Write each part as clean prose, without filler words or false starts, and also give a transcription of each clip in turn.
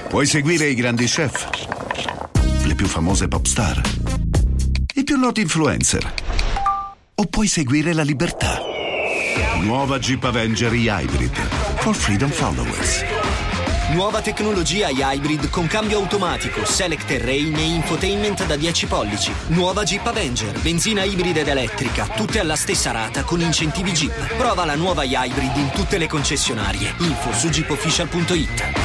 Puoi seguire i grandi chef, le più famose pop star, i più noti influencer, o puoi seguire la libertà. Nuova Jeep Avenger Hybrid for Freedom Followers. Nuova tecnologia Hybrid con cambio automatico, Select Terrain e infotainment da 10 pollici. Nuova Jeep Avenger, benzina ibrida ed elettrica, tutte alla stessa rata con incentivi Jeep. Prova la nuova Hybrid in tutte le concessionarie. Info su jeepofficial.it.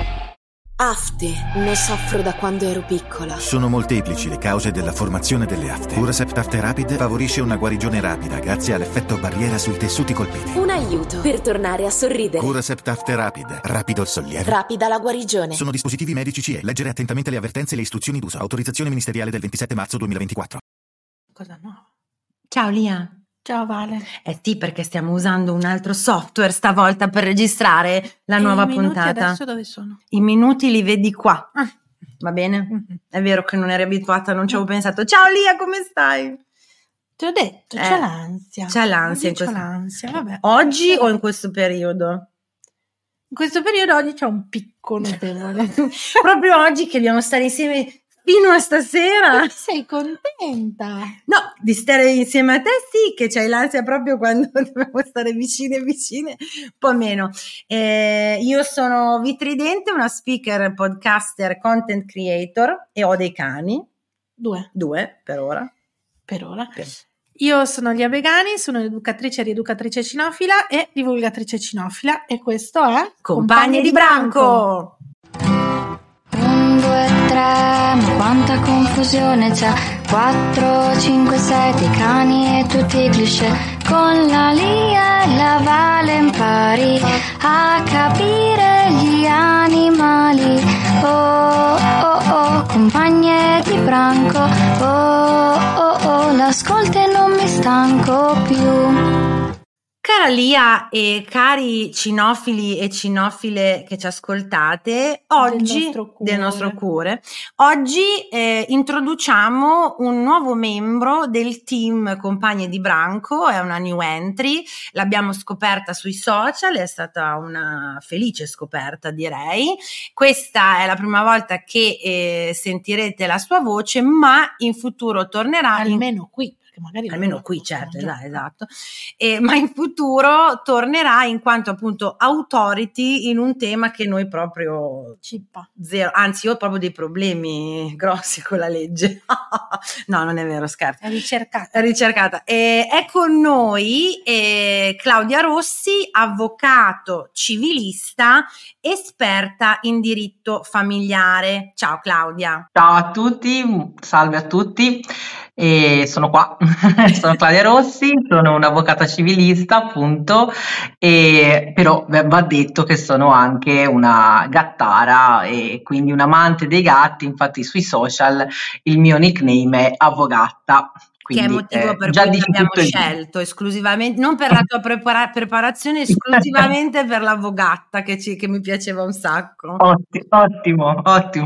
Afte. Ne soffro da quando ero piccola. Sono molteplici le cause della formazione delle afte. Curacept Afte Rapid favorisce una guarigione rapida grazie all'effetto barriera sui tessuti colpiti. Un aiuto per tornare a sorridere. Curacept Afte Rapid. Rapido il sollievo. Rapida la guarigione. Sono dispositivi medici CE. Leggere attentamente le avvertenze e le istruzioni d'uso. Autorizzazione ministeriale del 27 marzo 2024. Cosa nuova? Ciao Lia. Ciao Vale. Sì, perché stiamo usando un altro software stavolta per registrare la nuova i minuti puntata. Adesso dove sono? I minuti li vedi qua. Ah. Va bene? È vero che non eri abituata, non ci avevo pensato. Ciao Lia, come stai? Ti ho detto, c'è l'ansia. C'è l'ansia. C'è l'ansia, vabbè. Oggi o in questo periodo? In questo periodo oggi c'è un picco notevole. Proprio oggi che dobbiamo stare insieme fino a stasera. Sei contenta? No, di stare insieme a te sì, che c'hai l'ansia proprio quando dobbiamo stare vicine, un po' meno. Io sono Vitridente, una speaker, podcaster, content creator e ho dei cani. Due per ora. Io sono Lia Begani, sono educatrice e rieducatrice cinofila e divulgatrice cinofila e questo è Compagne di Branco. 1, 2, 3, ma quanta confusione c'è. 4, 5, 6, i cani e tutti i cliché. Con la Lia e la Vale impari a capire gli animali. Oh, oh, oh, compagne di branco. Oh, oh, oh, l'ascolto e non mi stanco più. Cara Lia e cari cinofili e cinofile che ci ascoltate, oggi del nostro cuore, oggi introduciamo un nuovo membro del team Compagne di Branco, è una new entry, l'abbiamo scoperta sui social, è stata una felice scoperta direi, questa è la prima volta che sentirete la sua voce, ma in futuro tornerà almeno qui. Almeno qui, certo, esatto. Ma in futuro tornerà in quanto appunto authority in un tema che noi proprio zero, anzi io ho proprio dei problemi grossi con la legge. No, non è vero, scherzo. È ricercata. È con noi Claudia Rossi, avvocato civilista, esperta in diritto familiare. Ciao Claudia. Ciao a tutti, salve a tutti. E sono qua, sono Claudia Rossi, sono un'avvocata civilista appunto, però va detto che sono anche una gattara e quindi un amante dei gatti, infatti sui social il mio nickname è Avvogatta. Quindi, che è il motivo per cui abbiamo scelto esclusivamente, non per la tua preparazione, esclusivamente per l'avvogatta che mi piaceva un sacco. Ottimo.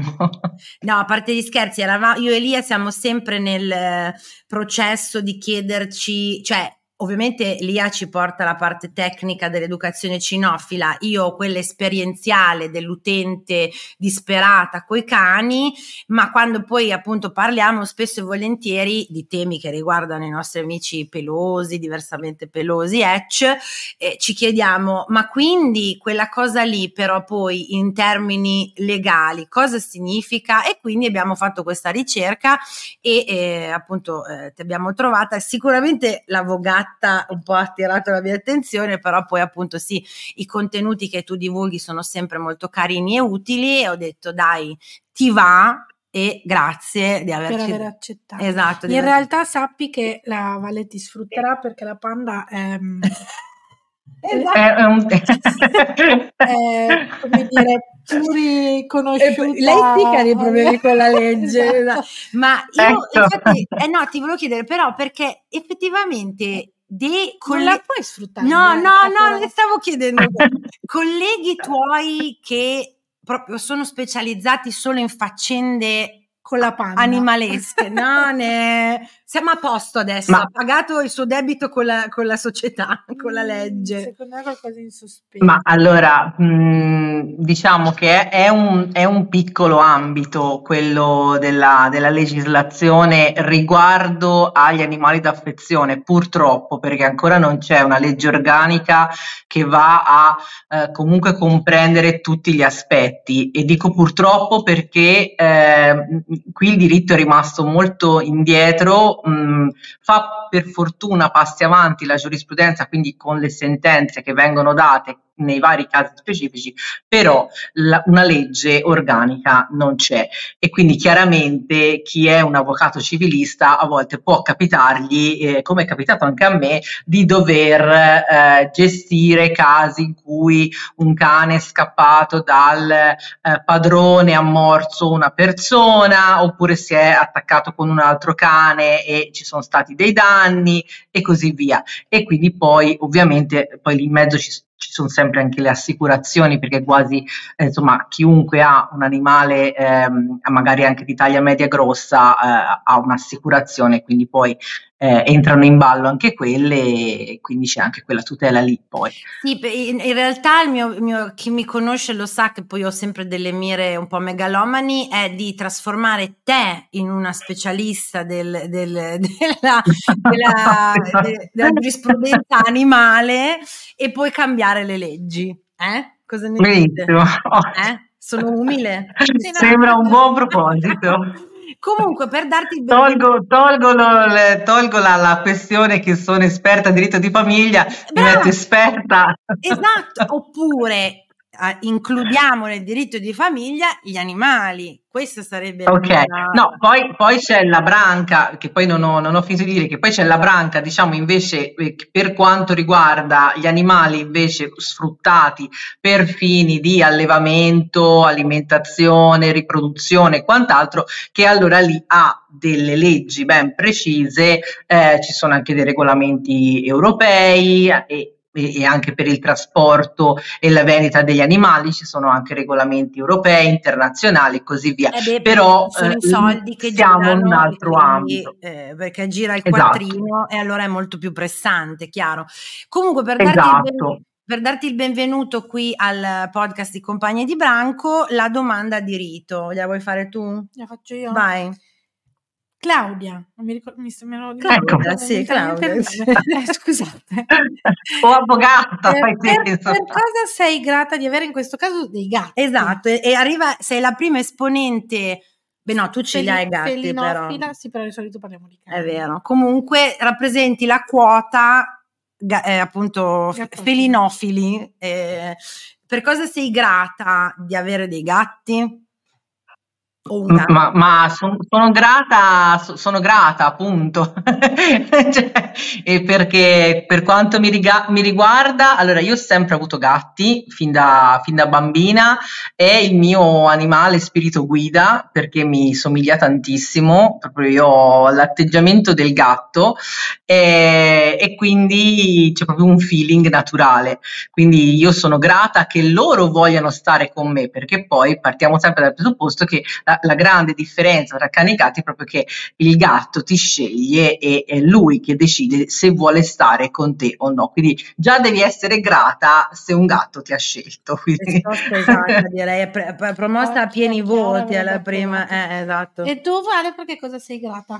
No, a parte gli scherzi, io e Lia siamo sempre nel processo di chiederci, cioè ovviamente Lia ci porta la parte tecnica dell'educazione cinofila, io quella esperienziale dell'utente disperata coi cani, ma quando poi appunto parliamo spesso e volentieri di temi che riguardano i nostri amici pelosi, diversamente pelosi, ci chiediamo, ma quindi quella cosa lì però poi in termini legali cosa significa? E quindi abbiamo fatto questa ricerca e appunto ti abbiamo trovata, sicuramente l'avvocato un po' ha attirato la mia attenzione, però poi appunto sì, i contenuti che tu divulghi sono sempre molto carini e utili e ho detto dai, ti va e grazie di per aver accettato. Esatto. In realtà sappi che la Vale ti sfrutterà perché la Panda è come dire pluriconosciuta. Lei sì che ha dei problemi con la legge, ma io infatti no, ti volevo chiedere però perché effettivamente non la puoi sfruttare. No, le stavo chiedendo colleghi tuoi che proprio sono specializzati solo in faccende con la Panda animalesche, siamo a posto adesso, ha pagato il suo debito con la società, con la legge. Secondo me è qualcosa in sospeso. Ma allora diciamo che è un piccolo ambito quello della legislazione riguardo agli animali d'affezione, purtroppo, perché ancora non c'è una legge organica che va a comunque comprendere tutti gli aspetti, e dico purtroppo perché qui il diritto è rimasto molto indietro. Fa per fortuna passi avanti la giurisprudenza, quindi con le sentenze che vengono date nei vari casi specifici, però una legge organica non c'è, e quindi chiaramente chi è un avvocato civilista a volte può capitargli, come è capitato anche a me, di dover gestire casi in cui un cane è scappato dal padrone, ha morso una persona, oppure si è attaccato con un altro cane e ci sono stati dei danni e così via. E quindi poi ovviamente poi lì in mezzo ci sono sempre anche le assicurazioni, perché quasi insomma chiunque ha un animale magari anche di taglia media grossa ha un'assicurazione, quindi poi entrano in ballo anche quelle, e quindi c'è anche quella tutela lì poi. Sì, in realtà chi mi conosce lo sa che poi ho sempre delle mire un po' megalomani, è di trasformare te in una specialista della giurisprudenza animale e poi cambiare le leggi. Cosa ne dite? Sono umile? Sembra un buon proposito. Comunque, per darti il tolgo la questione che sono esperta in diritto di famiglia, divento esperta. Esatto, oppure includiamo nel diritto di famiglia gli animali. Questo sarebbe no, poi c'è la branca, che poi non ho finito di dire, che poi c'è la branca, diciamo, invece per quanto riguarda gli animali invece sfruttati per fini di allevamento, alimentazione, riproduzione e quant'altro, che allora lì ha delle leggi ben precise, ci sono anche dei regolamenti europei e anche per il trasporto e la vendita degli animali ci sono anche regolamenti europei, internazionali e così via. Però sono i soldi che siamo girano, in un altro ambito. Perché gira il quattrino, e allora è molto più pressante, chiaro. Comunque per darti il benvenuto qui al podcast di Compagnie di Branco, la domanda di rito, la vuoi fare tu? La faccio io? Vai. Claudia, non mi ricordo, Claudia, sì, Claudia. Scusate. O avvocata. Per cosa sei grata di avere in questo caso dei gatti? Esatto, e sei la prima esponente. Beh no, tu ce li hai gatti, però. Sì, però di solito parliamo di cani. È vero. Comunque rappresenti la quota appunto felinofili. Per cosa sei grata di avere dei gatti? Ma sono grata appunto. E perché per quanto mi riguarda, allora io ho sempre avuto gatti fin da bambina, è il mio animale spirito guida perché mi somiglia tantissimo, proprio io ho l'atteggiamento del gatto, e quindi c'è proprio un feeling naturale, quindi io sono grata che loro vogliano stare con me, perché poi partiamo sempre dal presupposto che la grande differenza tra cani e gatti è proprio che il gatto ti sceglie e è lui che decide se vuole stare con te o no, quindi già devi essere grata se un gatto ti ha scelto. Risposta esatta, direi, promossa a pieni voti alla prima, esatto. E tu, Vale, perché cosa sei grata?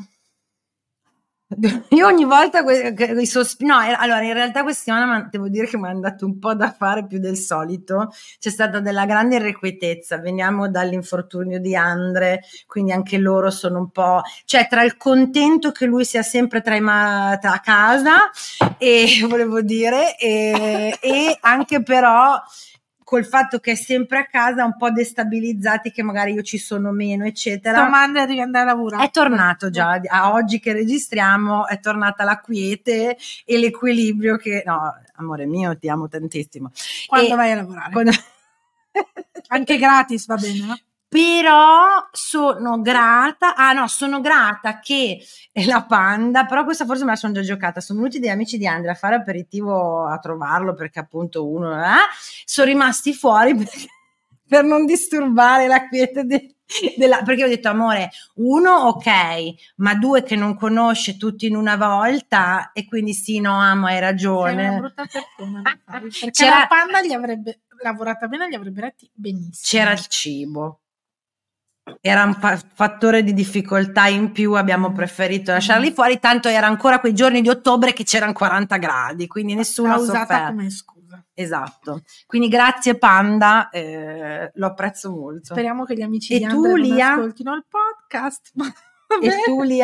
Io ogni volta allora in realtà questa settimana devo dire che mi è andato un po' da fare più del solito, c'è stata della grande irrequietezza, veniamo dall'infortunio di Andre, quindi anche loro sono un po', cioè tra il contento che lui sia sempre a casa e volevo dire e anche però col fatto che è sempre a casa, un po' destabilizzati che magari io ci sono meno, eccetera. Domanda di andare a lavorare. È tornato già, a oggi che registriamo, è tornata la quiete e l'equilibrio che... No, amore mio, ti amo tantissimo. Quando vai a lavorare? Anche gratis, va bene, no? Però sono grata che la Panda, però questa forse me la sono già giocata, sono venuti degli amici di Andrea a fare aperitivo a trovarlo perché appunto sono rimasti fuori per non disturbare la quiete perché ho detto, amore, 1 ok, ma 2 che non conosce tutti in una volta, e quindi sì, no, amo, hai ragione. Sei una brutta persona, perché la Panda gli avrebbe lavorata bene, gli avrebbe retti benissimo. C'era il cibo. Era un fattore di difficoltà in più, abbiamo preferito lasciarli fuori, tanto era ancora quei giorni di ottobre che c'erano 40 gradi, quindi nessuno ha usata come scusa. Esatto, quindi grazie Panda, lo apprezzo molto. Speriamo che gli amici di Andrea non ascoltino il podcast. E tu, Lia?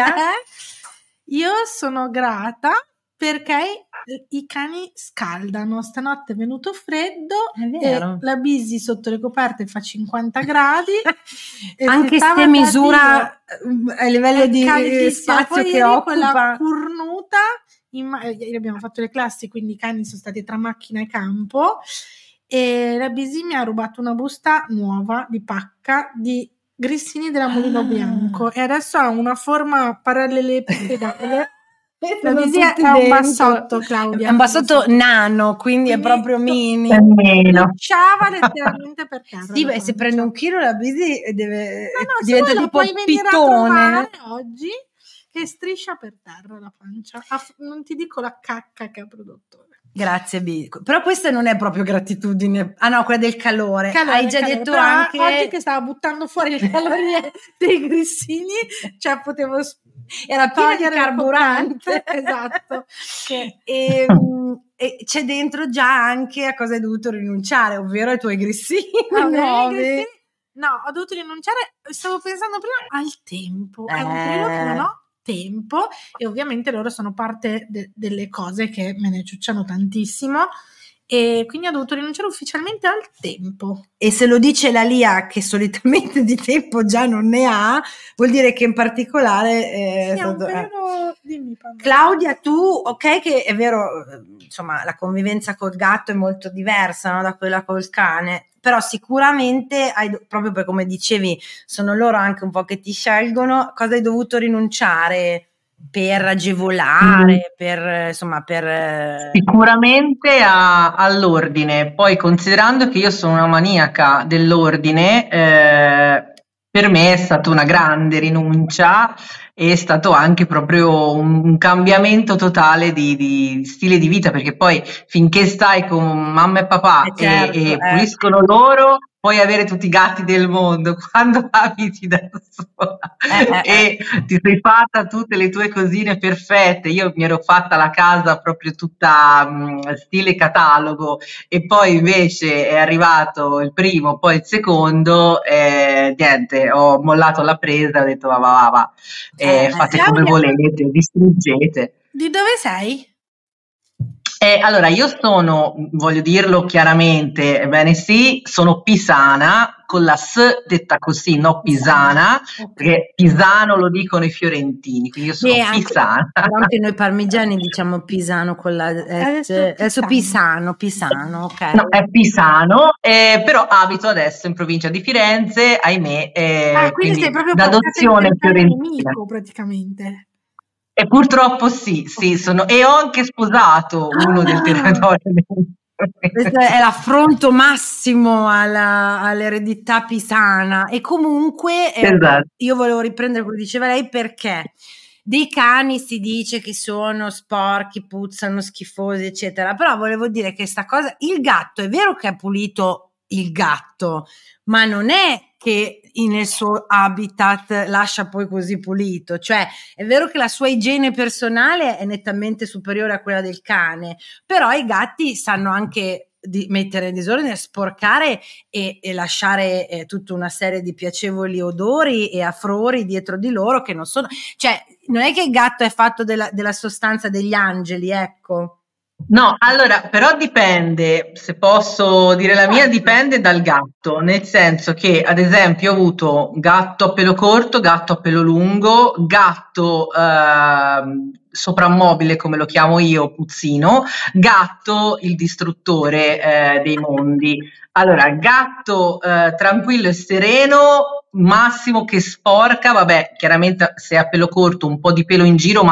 Io sono grata perché i cani scaldano. Stanotte è venuto freddo, e la Bisi sotto le coperte fa 50 gradi. Anche se misura a livello di spazio che occupa. Quella cornuta, ieri abbiamo fatto le classi, quindi i cani sono stati tra macchina e campo, e la Bisi mi ha rubato una busta nuova di pacca di grissini della Mulino Bianco, e adesso ha una forma parallelepipedale. La Bisi è un bassotto, Claudia. È un bassotto nano, quindi è proprio mini. Lucciava letteralmente per terra. Sì, se prende 1 chilo la Bisi diventa tipo pitone. Oggi che striscia per terra la pancia. Non ti dico la cacca che ha prodotto. Grazie Bisi. Però questa non è proprio gratitudine. Ah no, quella del calore. Hai già detto anche oggi che stava buttando fuori le calorie dei grissini, cioè potevo era piena di carburante. Esatto. E c'è dentro già anche a cosa hai dovuto rinunciare, ovvero ai tuoi grissini nuovi. No, ho dovuto rinunciare, stavo pensando prima al tempo. È un periodo che non ho tempo, e ovviamente loro sono parte delle cose che me ne ciucciano tantissimo, e quindi ho dovuto rinunciare ufficialmente al tempo. E se lo dice la Lia, che solitamente di tempo già non ne ha, vuol dire che in particolare è un periodo. Dimmi, Claudia, tu, ok, che è vero, insomma, la convivenza col gatto è molto diversa, no, da quella col cane, però sicuramente proprio per come dicevi, sono loro anche un po' che ti scelgono. Cosa hai dovuto rinunciare per agevolare, per sicuramente all'ordine. Poi, considerando che io sono una maniaca dell'ordine, per me è stata una grande rinuncia, è stato anche proprio un cambiamento totale di stile di vita, perché poi finché stai con mamma e papà e puliscono loro, puoi avere tutti i gatti del mondo. Quando abiti da sola e ti sei fatta tutte le tue cosine perfette, io mi ero fatta la casa proprio tutta stile catalogo, e poi invece è arrivato il primo, poi il secondo, niente, ho mollato la presa, ho detto va, fate come volete, distruggete. Di dove sei? Allora, io sono, voglio dirlo chiaramente, ebbene sì, sono pisana, con la S detta così, no pisana, perché pisano lo dicono i fiorentini, quindi io sono pisana. Anche noi parmigiani diciamo pisano con la S, adesso pisano, ok. No, è pisano, però abito adesso in provincia di Firenze, ahimè, quindi sei proprio d'adozione fiorentina. Nemico, praticamente. E purtroppo sì, e ho anche sposato uno del territorio. Questo è l'affronto massimo all'eredità pisana. E comunque esatto. Io volevo riprendere quello che diceva lei, perché dei cani si dice che sono sporchi, puzzano, schifosi, eccetera, però volevo dire che sta cosa, il gatto è vero che è pulito, il gatto, ma non è che nel suo habitat lascia poi così pulito, cioè è vero che la sua igiene personale è nettamente superiore a quella del cane, però i gatti sanno anche di mettere in disordine, sporcare e lasciare tutta una serie di piacevoli odori e affrori dietro di loro, che non sono, cioè non è che il gatto è fatto della sostanza degli angeli, ecco. No, allora, però dipende, se posso dire la mia, dipende dal gatto, nel senso che, ad esempio, ho avuto gatto a pelo corto, gatto a pelo lungo, gatto soprammobile, come lo chiamo io, puzzino, gatto il distruttore dei mondi. Allora, gatto tranquillo e sereno, massimo che sporca, vabbè, chiaramente se ha pelo corto un po' di pelo in giro, ma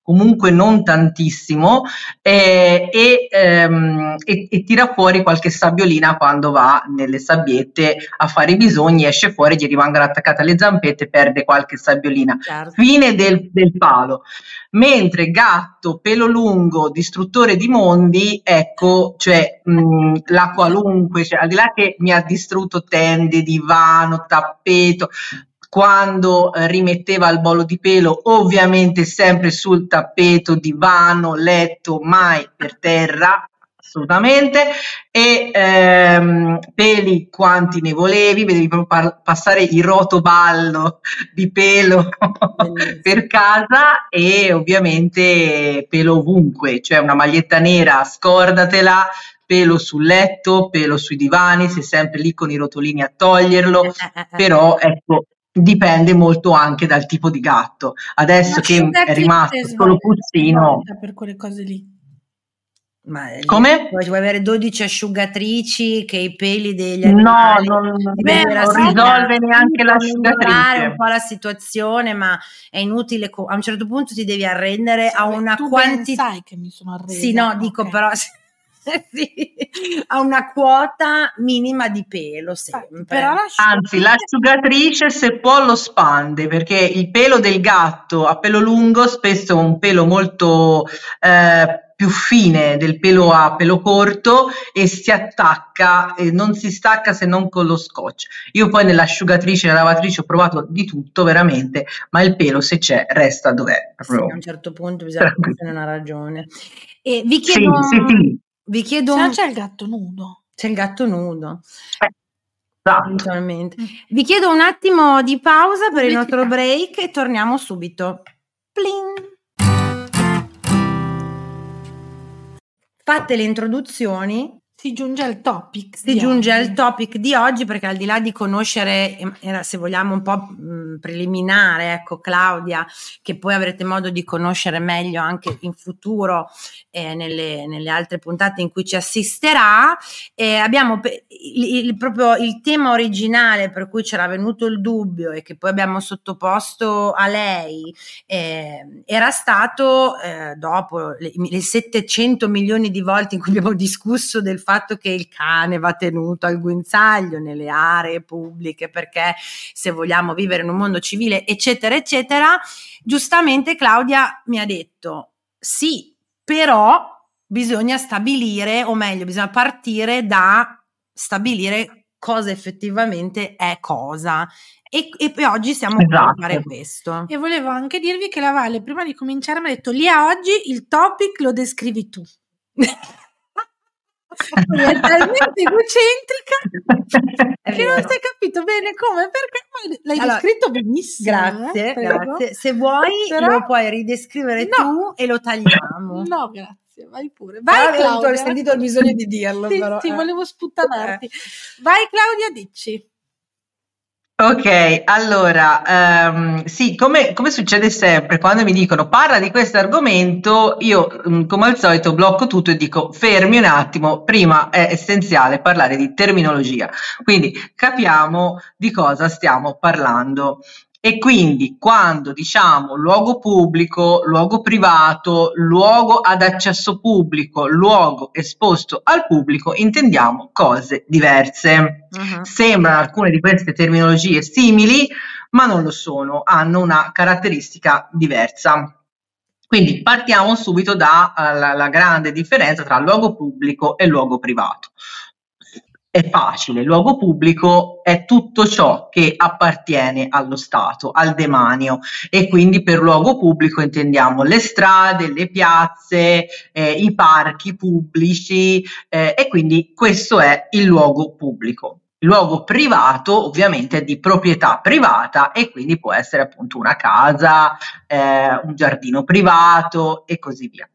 comunque non tantissimo, e tira fuori qualche sabbiolina quando va nelle sabbiette a fare i bisogni, esce fuori, gli rimangono attaccate alle zampette, perde qualche sabbiolina. Certo. Fine del palo. Mentre gatto, pelo lungo, distruttore di mondi, ecco, cioè la qualunque, cioè, al di là che mi ha distrutto tende, divano, tappeto, quando rimetteva il bollo di pelo, ovviamente sempre sul tappeto, divano, letto, mai per terra, assolutamente, e peli quanti ne volevi, vedevi proprio passare il rotoballo di pelo per casa, e ovviamente pelo ovunque, cioè una maglietta nera, scordatela, pelo sul letto, pelo sui divani, sei sempre lì con i rotolini a toglierlo, però ecco, dipende molto anche dal tipo di gatto. Adesso che è rimasto solo Puzzino, per quelle cose lì. Ma come? Vuoi avere 12 asciugatrici che i peli degli animali non risolve neanche l'asciugatrice. un po' la situazione, ma è inutile, a un certo punto ti devi arrendere a una quantità. Sai che mi sono arresa. Sì, no, dico okay. Però sì, a una quota minima di pelo sempre. Però anzi, l'asciugatrice se può lo spande, perché il pelo del gatto a pelo lungo spesso è un pelo molto più fine del pelo a pelo corto e si attacca e non si stacca se non con lo scotch. Io poi nell'asciugatrice e nella lavatrice ho provato di tutto veramente, ma il pelo se c'è resta dov'è. Sì, a un certo punto bisogna avere una ragione. E vi chiedo, vi chiedo se non c'è il gatto nudo. C'è il gatto nudo. Esatto. Vi chiedo un attimo di pausa per il nostro break e torniamo subito. Pling. Fatte le introduzioni, si giunge al topic. Al topic di oggi, perché al di là di conoscere, era, se vogliamo un po' preliminare, ecco, Claudia, che poi avrete modo di conoscere meglio anche in futuro nelle altre puntate in cui ci assisterà, abbiamo proprio il tema originale per cui c'era venuto il dubbio e che poi abbiamo sottoposto a lei, era stato dopo le 700 milioni di volte in cui abbiamo discusso del fatto che il cane va tenuto al guinzaglio nelle aree pubbliche, perché se vogliamo vivere in un mondo civile, eccetera, eccetera, giustamente Claudia mi ha detto sì, però bisogna stabilire, o meglio, bisogna partire da stabilire cosa effettivamente è cosa. E oggi siamo qui a fare questo. E volevo anche dirvi che la Vale, prima di cominciare, mi ha detto: Lia, oggi il topic lo descrivi tu. È talmente egocentrica che non si è capito bene come, perché l'hai descritto benissimo. Grazie. Se vuoi lo puoi ridescrivere tu e lo tagliamo. No, grazie, vai pure. Vai, Claudia. Ho sentito il bisogno di dirlo. Sì, però. Sì, volevo sputtanarti. Vai, Claudia, dici. Ok, allora, sì, come succede sempre quando mi dicono parla di questo argomento, io come al solito blocco tutto e dico fermi un attimo, prima è essenziale parlare di terminologia, quindi capiamo di cosa stiamo parlando. E quindi quando diciamo luogo pubblico, luogo privato, luogo ad accesso pubblico, luogo esposto al pubblico, intendiamo cose diverse. Sembrano alcune di queste terminologie simili, ma non lo sono, hanno una caratteristica diversa. Quindi partiamo subito dalla grande differenza tra luogo pubblico e luogo privato. È facile, il luogo pubblico è tutto ciò che appartiene allo Stato, al demanio, e quindi per luogo pubblico intendiamo le strade, le piazze, i parchi pubblici, e quindi questo è il luogo pubblico. Il luogo privato ovviamente è di proprietà privata e quindi può essere appunto una casa, un giardino privato e così via.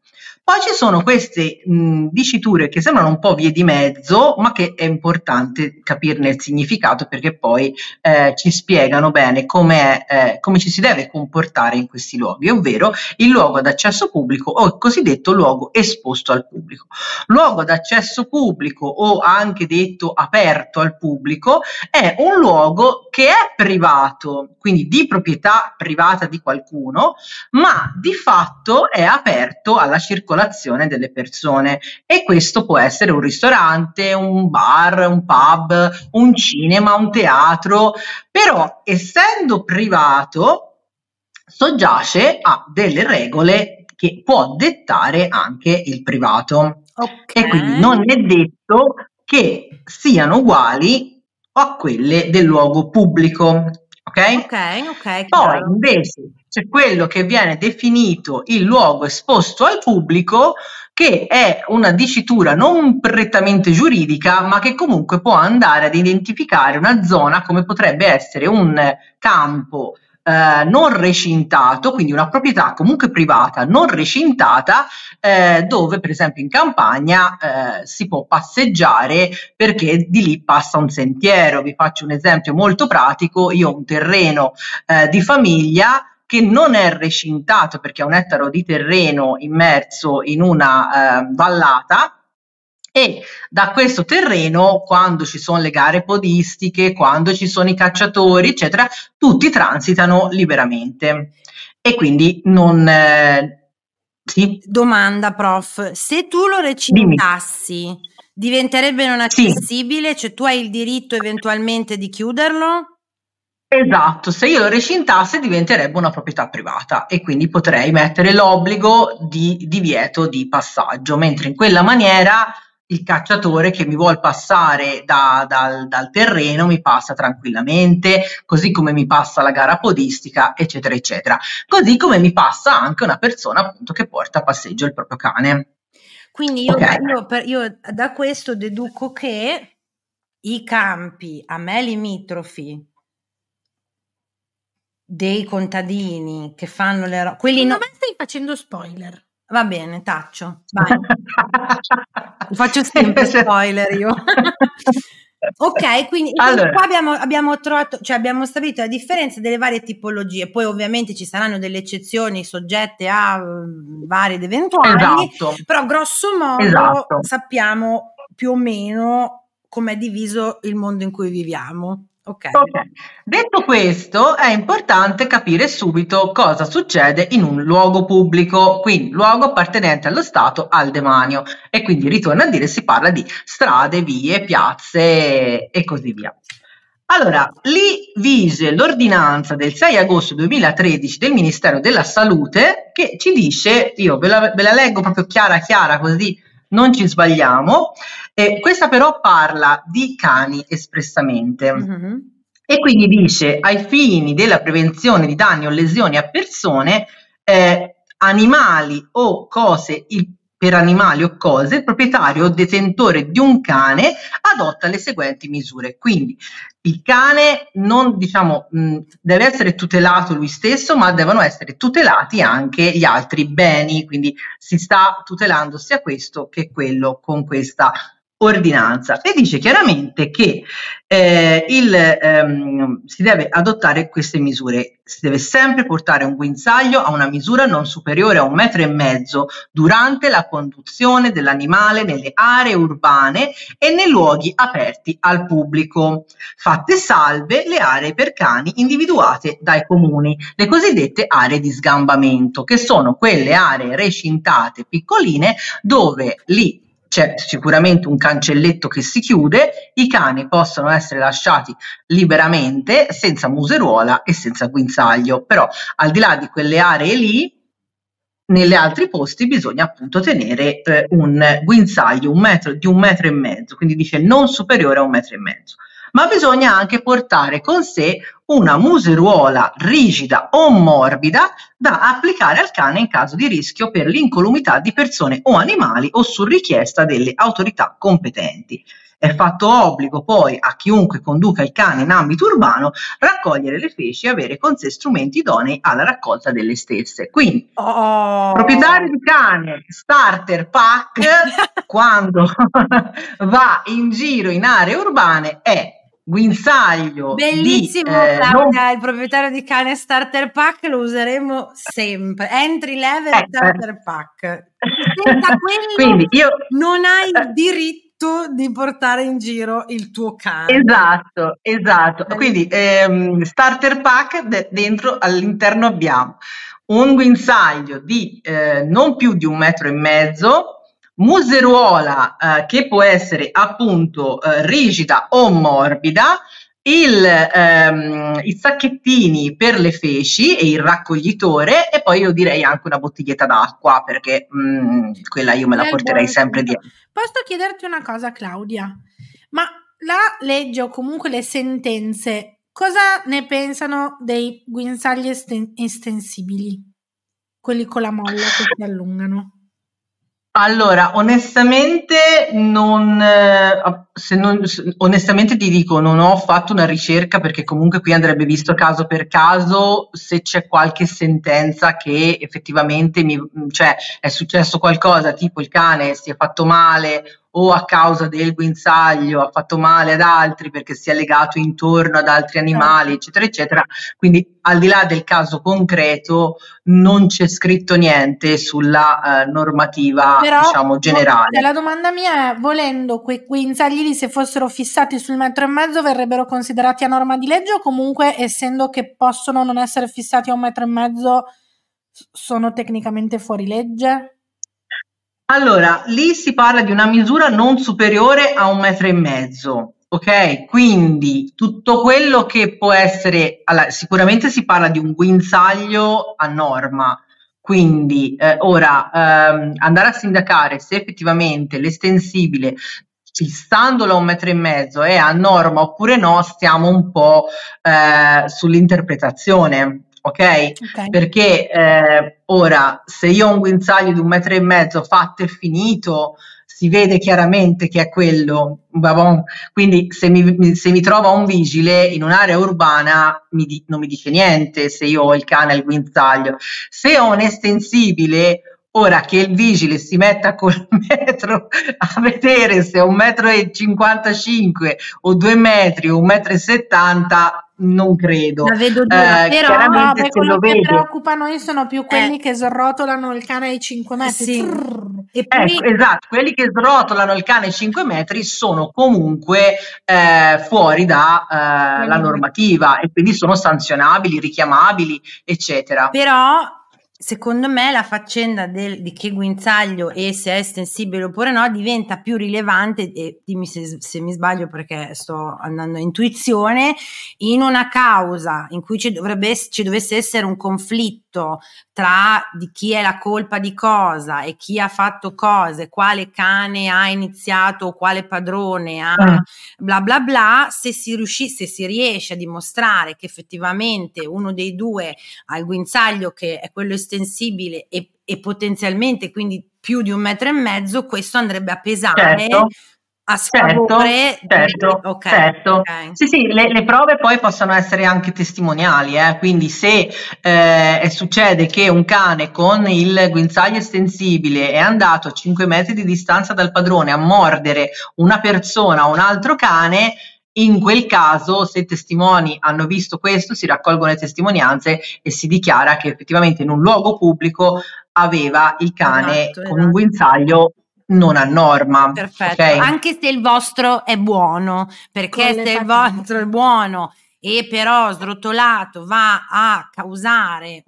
Poi ci sono queste diciture che sembrano un po' vie di mezzo, ma che è importante capirne il significato, perché poi ci spiegano bene come ci si deve comportare in questi luoghi, ovvero il luogo ad accesso pubblico o il cosiddetto luogo esposto al pubblico. Luogo ad accesso pubblico, o anche detto aperto al pubblico, è un luogo che è privato, quindi di proprietà privata di qualcuno, ma di fatto è aperto alla circolazione delle persone, e questo può essere un ristorante, un bar, un pub, un cinema, un teatro, però essendo privato soggiace a delle regole che può dettare anche il privato. Okay. E quindi non è detto che siano uguali a quelle del luogo pubblico, ok? Ok, Poi chiaro. invece c'è quello che viene definito il luogo esposto al pubblico, che è una dicitura non prettamente giuridica, ma che comunque può andare ad identificare una zona come potrebbe essere un campo non recintato, quindi una proprietà comunque privata non recintata, dove per esempio in campagna si può passeggiare perché di lì passa un sentiero. Vi faccio un esempio molto pratico: io ho un terreno di famiglia che non è recintato perché è 1 ettaro di terreno immerso in una vallata, e da questo terreno, quando ci sono le gare podistiche, quando ci sono i cacciatori, eccetera, tutti transitano liberamente. E quindi non... sì? Domanda, prof, se tu lo recintassi, diventerebbe non accessibile? Sì. Cioè tu hai il diritto eventualmente di chiuderlo? Esatto, se io lo recintassi diventerebbe una proprietà privata e quindi potrei mettere l'obbligo di divieto di passaggio, mentre in quella maniera il cacciatore che mi vuol passare dal terreno mi passa tranquillamente, così come mi passa la gara podistica, eccetera, eccetera. Così come mi passa anche una persona appunto che porta a passeggio il proprio cane. Quindi io da questo deduco che i campi a me limitrofi dei contadini che fanno le quelli non stai facendo spoiler. Va bene, taccio. Vai. Faccio sempre spoiler io. Ok, quindi allora, qua abbiamo trovato, cioè abbiamo stabilito la differenza delle varie tipologie. Poi ovviamente ci saranno delle eccezioni soggette a vari ed eventuali, esatto. Però grosso modo esatto. Sappiamo più o meno com'è diviso il mondo in cui viviamo. Okay. Detto questo, è importante capire subito cosa succede in un luogo pubblico, quindi luogo appartenente allo Stato al demanio, e quindi ritorno a dire si parla di strade, vie, piazze e così via. Allora, lì vige l'ordinanza del 6 agosto 2013 del Ministero della Salute che ci dice, io ve la leggo proprio chiara così non ci sbagliamo. Questa però parla di cani espressamente. Mm-hmm. E quindi dice: ai fini della prevenzione di danni o lesioni a persone, animali o cose, per animali o cose, il proprietario o detentore di un cane adotta le seguenti misure. Quindi il cane non, deve essere tutelato lui stesso, ma devono essere tutelati anche gli altri beni, quindi si sta tutelando sia questo che quello con questa ordinanza, e dice chiaramente che si deve adottare queste misure. Si deve sempre portare un guinzaglio a una misura non superiore a 1,5 metri durante la conduzione dell'animale nelle aree urbane e nei luoghi aperti al pubblico, fatte salve le aree per cani individuate dai comuni, le cosiddette aree di sgambamento, che sono quelle aree recintate piccoline dove lì c'è sicuramente un cancelletto che si chiude, i cani possono essere lasciati liberamente, senza museruola e senza guinzaglio, però al di là di quelle aree lì, negli altri posti bisogna appunto tenere un guinzaglio di 1,5 metri, quindi dice non superiore a 1,5 metri. Ma bisogna anche portare con sé una museruola rigida o morbida da applicare al cane in caso di rischio per l'incolumità di persone o animali o su richiesta delle autorità competenti. è fatto obbligo poi a chiunque conduca il cane in ambito urbano raccogliere le feci e avere con sé strumenti idonei alla raccolta delle stesse. Quindi, proprietario di cane starter pack, quando va in giro in aree urbane è guinzaglio bellissimo, Claudia, il proprietario di cane starter pack lo useremo sempre, entry level starter pack. Senza quello quindi io non hai il diritto di portare in giro il tuo cane. Esatto. Quindi starter pack, dentro all'interno abbiamo un guinzaglio di non più di 1,5 metri, museruola che può essere appunto rigida o morbida, i sacchettini per le feci e il raccoglitore, e poi io direi anche una bottiglietta d'acqua, perché quella io me la porterei sempre dietro. Posso chiederti una cosa, Claudia? Ma la legge o comunque le sentenze, cosa ne pensano dei guinzagli estensibili? Quelli con la molla che si allungano? Allora, onestamente onestamente ti dico, non ho fatto una ricerca, perché comunque qui andrebbe visto caso per caso se c'è qualche sentenza che effettivamente cioè è successo qualcosa, tipo il cane si è fatto male o a causa del guinzaglio ha fatto male ad altri perché si è legato intorno ad altri animali, eccetera, eccetera. Quindi al di là del caso concreto non c'è scritto niente sulla normativa, però, diciamo, generale. La domanda mia è, volendo quei guinzagli lì, se fossero fissati sul 1,5 metri, verrebbero considerati a norma di legge, o comunque, essendo che possono non essere fissati a 1,5 metri, sono tecnicamente fuori legge? Allora, lì si parla di una misura non superiore a 1,5 metri, ok? Quindi tutto quello che può essere, allora, sicuramente si parla di un guinzaglio a norma, quindi ora andare a sindacare se effettivamente l'estensibile, fissandolo a 1,5 metri, è a norma oppure no, stiamo un po' sull'interpretazione. Okay? Perché ora, se io ho un guinzaglio di 1,5 metri fatto e finito, si vede chiaramente che è quello, quindi se mi trova un vigile in un'area urbana non mi dice niente se io ho il cane al guinzaglio. Se ho un estensibile, ora che il vigile si metta col metro a vedere se è 1,55 m o 2 metri o 1,70 m, non credo. La vedo dura, però quello che preoccupa noi sono più quelli che srotolano il cane ai 5 metri. Sì. E poi... esatto, quelli che srotolano il cane ai 5 metri sono comunque fuori da la normativa, e quindi sono sanzionabili, richiamabili, eccetera. Però secondo me la faccenda di che guinzaglio e se è estensibile oppure no diventa più rilevante, e dimmi se mi sbaglio perché sto andando a intuizione, in una causa in cui ci dovesse essere un conflitto tra di chi è la colpa di cosa e chi ha fatto cose, quale cane ha iniziato, quale padrone ha bla bla bla, se si riesce a dimostrare che effettivamente uno dei due ha il guinzaglio che è quello estensibile e potenzialmente quindi più di 1,5 metri, questo andrebbe a pesare a sfavore. Certo. Okay. Sì, le prove poi possono essere anche testimoniali, quindi se succede che un cane con il guinzaglio estensibile è andato a 5 metri di distanza dal padrone a mordere una persona o un altro cane, in quel caso, se testimoni hanno visto questo, si raccolgono le testimonianze e si dichiara che effettivamente in un luogo pubblico aveva il cane con un guinzaglio non a norma. Perfetto, okay? Anche se il vostro è buono, perché se il vostro è buono e però srotolato va a causare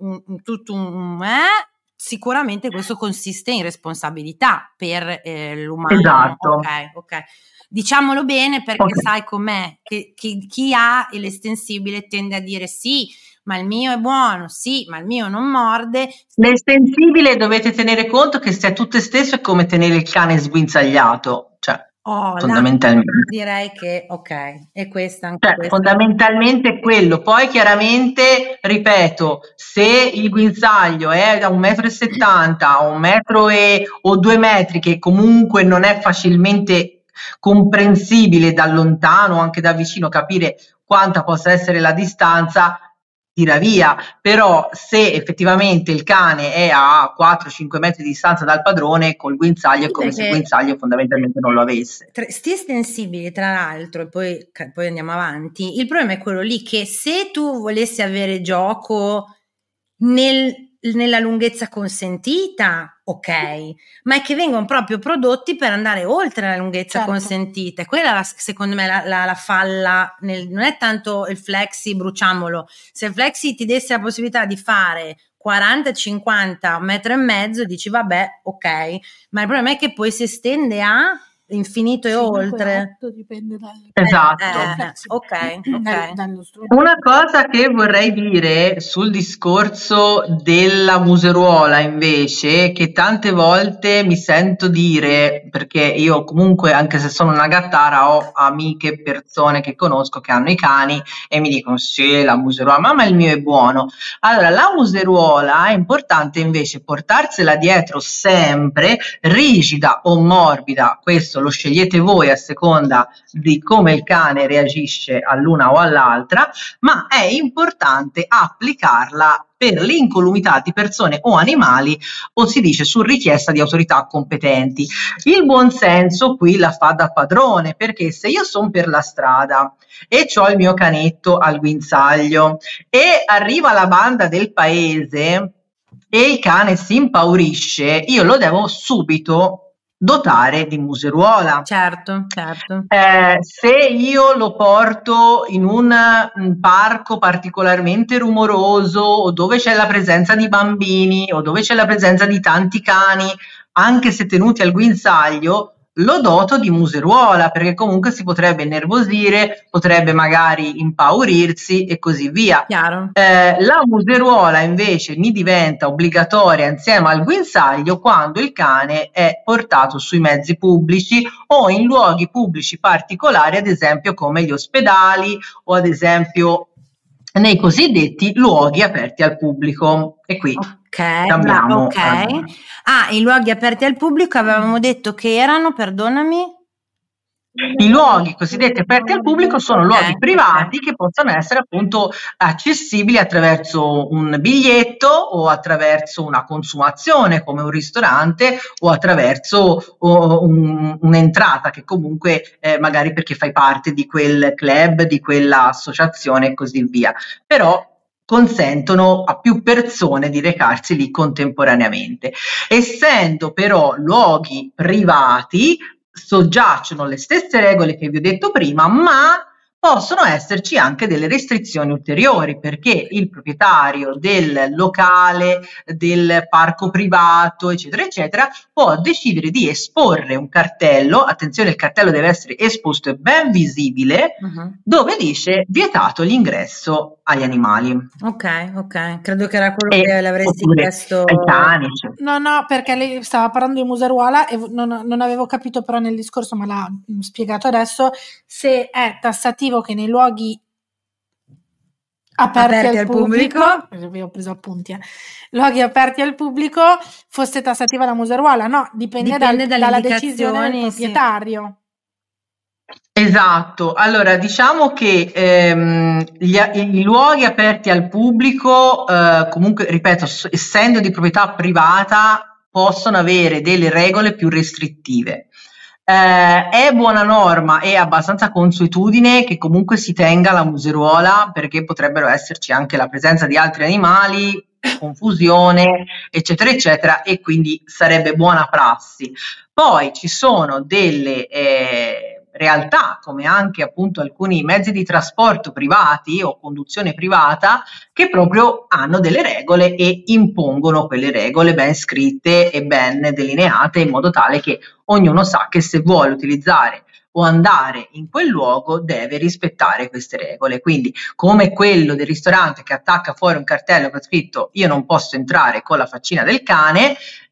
sicuramente questo consiste in responsabilità per l'umano. Esatto. Ok. Diciamolo bene, perché sai com'è, che chi ha l'estensibile tende a dire sì, ma il mio è buono, sì, ma il mio non morde. L'estensibile dovete tenere conto che se è tu te stesso è come tenere il cane sguinzagliato, cioè fondamentalmente. Direi che è questa anche questa. Fondamentalmente quello. Poi chiaramente, ripeto, se il guinzaglio è da 1,70 m a 1 metro o 2 metri, che comunque non è facilmente comprensibile da lontano o anche da vicino capire quanta possa essere la distanza, tira via. Però se effettivamente il cane è a 4-5 metri di distanza dal padrone, col guinzaglio è come se il guinzaglio fondamentalmente non lo avesse. Sti estensibili, tra l'altro, e poi andiamo avanti, il problema è quello lì che se tu volessi avere gioco nella lunghezza consentita, ok, ma è che vengono proprio prodotti per andare oltre la lunghezza consentita. Quella secondo me la falla non è tanto il flexi, bruciamolo. Se il flexi ti desse la possibilità di fare 40-50, 1,5 metri, dici vabbè, ok, ma il problema è che poi si estende a infinito e oltre. Dipende esatto. Ok. Una cosa che vorrei dire sul discorso della museruola invece, che tante volte mi sento dire, perché io comunque anche se sono una gattara ho amiche, persone che conosco che hanno i cani e mi dicono sì, la museruola, ma il mio è buono. Allora, la museruola è importante invece portarsela dietro sempre, rigida o morbida, questo lo scegliete voi a seconda di come il cane reagisce all'una o all'altra, ma è importante applicarla per l'incolumità di persone o animali, o si dice su richiesta di autorità competenti. Il buon senso qui la fa da padrone, perché se io sono per la strada e ho il mio canetto al guinzaglio e arriva la banda del paese e il cane si impaurisce, io lo devo subito dotare di museruola. Certo. Se io lo porto in un parco particolarmente rumoroso o dove c'è la presenza di bambini o dove c'è la presenza di tanti cani, anche se tenuti al guinzaglio, lo doto di museruola, perché comunque si potrebbe innervosire, potrebbe magari impaurirsi e così via. Chiaro. La museruola invece mi diventa obbligatoria insieme al guinzaglio quando il cane è portato sui mezzi pubblici o in luoghi pubblici particolari, ad esempio come gli ospedali o ad esempio nei cosiddetti luoghi aperti al pubblico. E qui cambiamo. I luoghi aperti al pubblico avevamo detto che erano, perdonami. I luoghi cosiddetti aperti al pubblico sono luoghi privati che possono essere appunto accessibili attraverso un biglietto o attraverso una consumazione come un ristorante o attraverso un'entrata che comunque magari perché fai parte di quel club, di quella associazione e così via. Però consentono a più persone di recarsi lì contemporaneamente. Essendo però luoghi privati, soggiacciono le stesse regole che vi ho detto prima, ma possono esserci anche delle restrizioni ulteriori, perché il proprietario del locale, del parco privato, eccetera, eccetera, può decidere di esporre un cartello, attenzione, il cartello deve essere esposto e ben visibile, dove dice vietato l'ingresso agli animali. Ok, credo che era quello che l'avresti chiesto. Ai cani. No, perché lei stava parlando di museruola e non avevo capito però nel discorso, ma l'ha spiegato adesso, se è tassativo che nei luoghi aperti al pubblico, avevo preso appunti, luoghi aperti al pubblico fosse tassativa la museruola. No, dipende dalla decisione del proprietario. Esatto, allora diciamo che i luoghi aperti al pubblico comunque, ripeto, essendo di proprietà privata, possono avere delle regole più restrittive. È buona norma e abbastanza consuetudine che comunque si tenga la museruola, perché potrebbero esserci anche la presenza di altri animali, confusione, eccetera, eccetera, e quindi sarebbe buona prassi. Poi ci sono delle realtà, come anche appunto alcuni mezzi di trasporto privati o conduzione privata, che proprio hanno delle regole e impongono quelle regole ben scritte e ben delineate, in modo tale che ognuno sa che se vuole utilizzare o andare in quel luogo deve rispettare queste regole. Quindi, come quello del ristorante che attacca fuori un cartello con scritto io non posso entrare con la faccina del cane,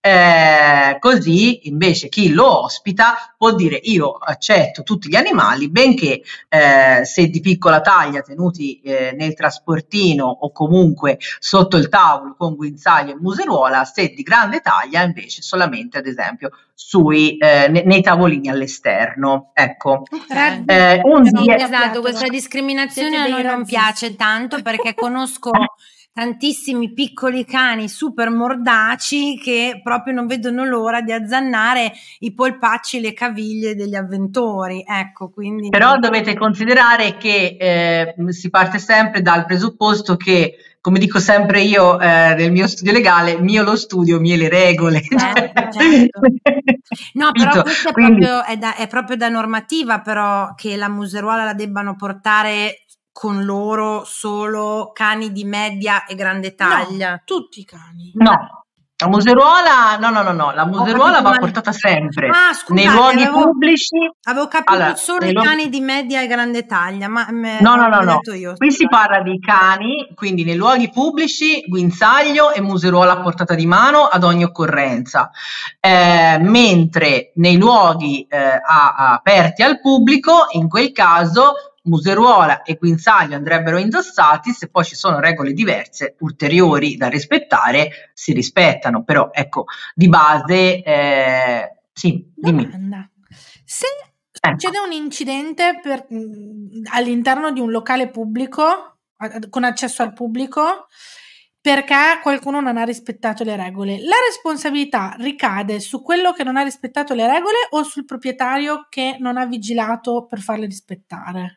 Così invece chi lo ospita può dire: io accetto tutti gli animali, benché se di piccola taglia tenuti nel trasportino o comunque sotto il tavolo con guinzaglio e museruola, se di grande taglia invece solamente ad esempio nei tavolini all'esterno. Ecco. Esatto, questa discriminazione a noi non piace tanto, perché conosco tantissimi piccoli cani super mordaci che proprio non vedono l'ora di azzannare i polpacci, le caviglie degli avventori, ecco. Quindi però dovete considerare che si parte sempre dal presupposto che, come dico sempre io nel mio studio legale, mio lo studio, mie le regole. Certo. No, però questo è proprio da normativa, però, che la museruola la debbano portare con loro solo cani di media e grande taglia. No, tutti i cani. No. La museruola, no, la museruola va portata sempre nei luoghi pubblici. Avevo capito solo i cani di media e grande taglia, ma no. Qui si parla di cani, quindi nei luoghi pubblici guinzaglio e museruola a portata di mano ad ogni occorrenza, mentre nei luoghi aperti al pubblico, in quel caso museruola e guinzaglio andrebbero indossati. Se poi ci sono regole diverse ulteriori da rispettare, si rispettano, però ecco, di base sì. Domanda: se succede un incidente all'interno di un locale pubblico con accesso al pubblico perché qualcuno non ha rispettato le regole, la responsabilità ricade su quello che non ha rispettato le regole o sul proprietario che non ha vigilato per farle rispettare?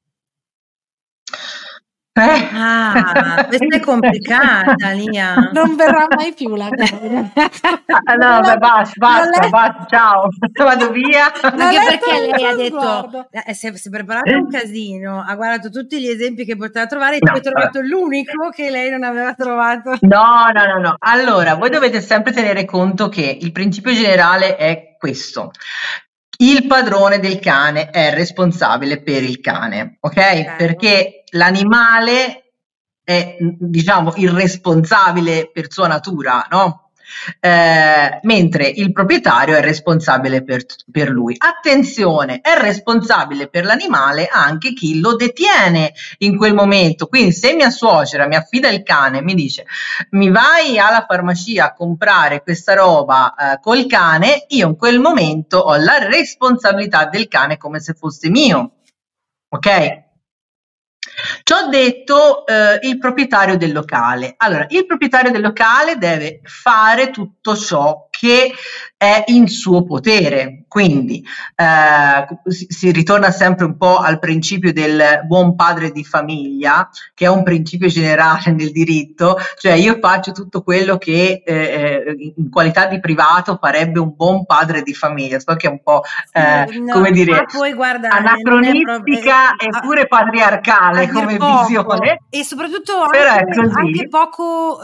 Questa è complicata, Lia. Non verrà mai più la cosa. Basta, ciao, vado via. Anche perché lei ha detto, si è preparato un casino, ha guardato tutti gli esempi che poteva trovare e poi ha trovato l'unico che lei non aveva trovato. No. Allora, voi dovete sempre tenere conto che il principio generale è questo: il padrone del cane è responsabile per il cane, ok? Perché l'animale è, diciamo, irresponsabile per sua natura, no? Mentre il proprietario è responsabile per lui. Attenzione, è responsabile per l'animale anche chi lo detiene in quel momento. Quindi se mia suocera mi affida il cane e mi dice: mi vai alla farmacia a comprare questa roba col cane, io in quel momento ho la responsabilità del cane come se fosse mio, ok? Ciò detto, il proprietario del locale. Allora, il proprietario del locale deve fare tutto ciò che è in suo potere. Quindi si ritorna sempre un po' al principio del buon padre di famiglia, che è un principio generale nel diritto, cioè io faccio tutto quello che in qualità di privato farebbe un buon padre di famiglia. So che è un po' come dire, poi, guarda, anacronistica e pure patriarcale come visione, e soprattutto anche poco